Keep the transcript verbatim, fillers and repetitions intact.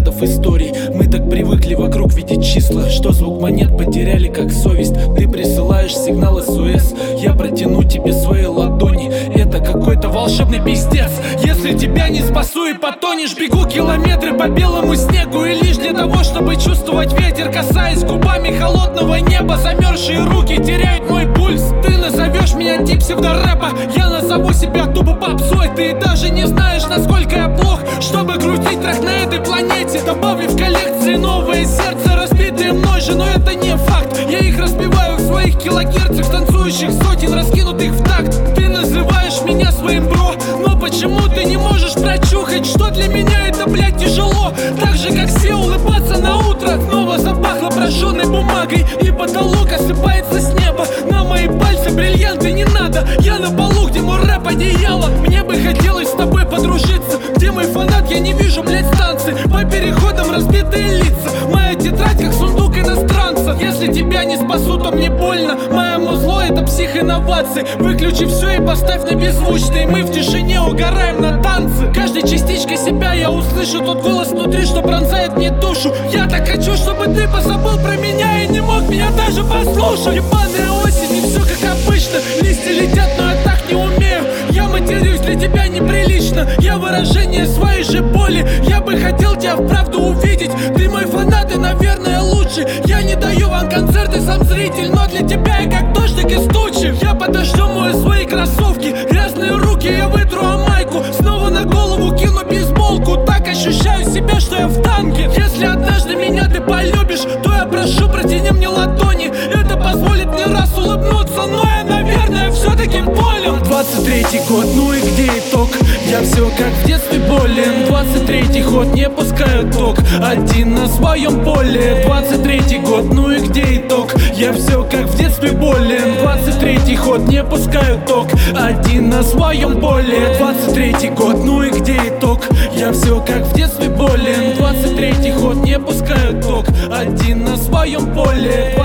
миллиардов историй. Мы так привыкли вокруг видеть числа, что звук монет потеряли как совесть. Ты присылаешь сигнал эс о эс, я протяну тебе свои ладони. Это какой-то волшебный пиздец. Если тебя не спасу и потонешь, бегу километры по белому снегу. И лишь для того, чтобы чувствовать ветер, касаясь губами холодного неба. Замерзшие руки теряют мой пульс. Ты назовешь меня тип псевдорэпа, я назову себя тупо попсой. Ты даже не знаешь, насколько я плох, чтобы крутить трек на этой планете. Добавлю в коллекции новое сердце, разбитые мной же, но это не факт. Я их разбиваю в своих килогерцах, танцующих сотен, раскинутых в такт. Ты называешь меня своим бро, но почему ты не можешь прочухать, что для меня это, блядь, тяжело? Так же, как все улыбаться на утро. Снова запахло прожженной бумагой, и потолок осыпается с неба. На мои пальцы бриллианты не надо, я на полу, где мой рэп одеяло. Мне бы хотелось с тобой подружиться, где мой фанат, я не вижу, блядь, станции. По переходам разбитые лица, моя тетрадь как сундук иностранца. Если тебя не спасу, то мне больно. Мое музло — это психоинновации. Выключи все и поставь на беззвучный. Мы в тишине угораем на танцы. Каждой частичкой себя я услышу тот голос внутри, что пронзает мне душу. Я так хочу, чтобы ты позабыл про меня и не мог меня даже послушать. Ебаная осень, и все как обычно. Листья летят, но я так не умею. Я матерюсь, для тебя неприлично. Я выражение своей же боли. Я бы хотел тебя вправду увидеть. Ты мой фанат и, наверное, лучший. Я не даю вам концерты, сам зритель, но для тебя я как дождик из тучи. Я под дождем мою свои кроссовки, грязные руки я вытру о майку. Снова на голову кину бейсболку. Так ощущаю себя, что я в танке. Если однажды меня ты полюбишь, то я прошу, протяни мне ладони. Это позволит мне раз улыбнуться, но я, наверное, все-таки болен. Двадцать третий год, ну и где итог? Я все как в детстве болен. Двадцать третий год, не пускаю ток, один на своем поле. Двадцать третий год, ну и где итог? Я все как в детстве болен. Двадцать третий год, не пускаю ток, один на своем поле. Двадцать третий год, ну и где итог? Я все как в детстве болен. Двадцать третий год, не пускаю ток, один на своем поле.